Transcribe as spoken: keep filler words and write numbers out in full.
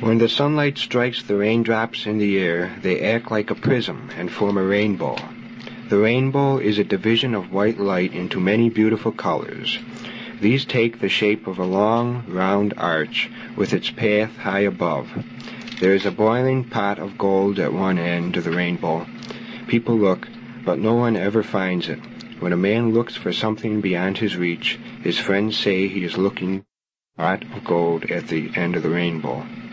When the sunlight strikes the raindrops in the air, they act like a prism and form a rainbow. The rainbow is a division of white light into many beautiful colors. These take the shape of a long, round arch with its path high above. There is a boiling pot of gold at one end of the rainbow. People look, but no one ever finds it. When a man looks for something beyond his reach, his friends say he is looking for a pot of gold at the end of the rainbow.